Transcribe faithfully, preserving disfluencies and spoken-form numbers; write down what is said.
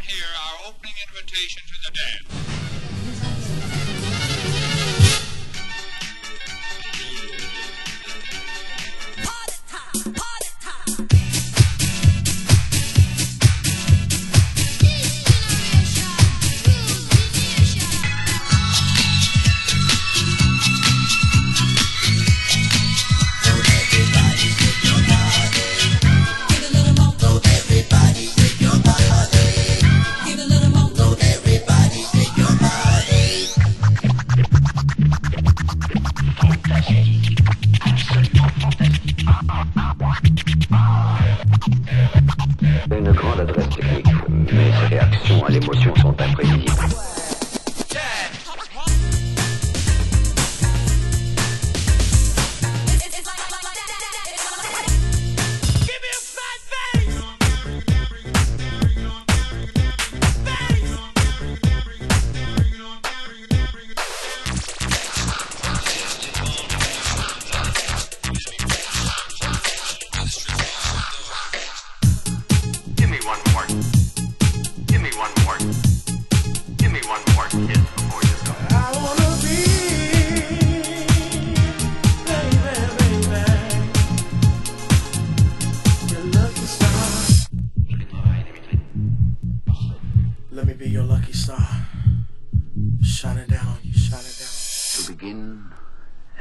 hear our opening invitation to the dance. Une grande adresse technique, mais ses réactions à l'émotion sont imprévisibles.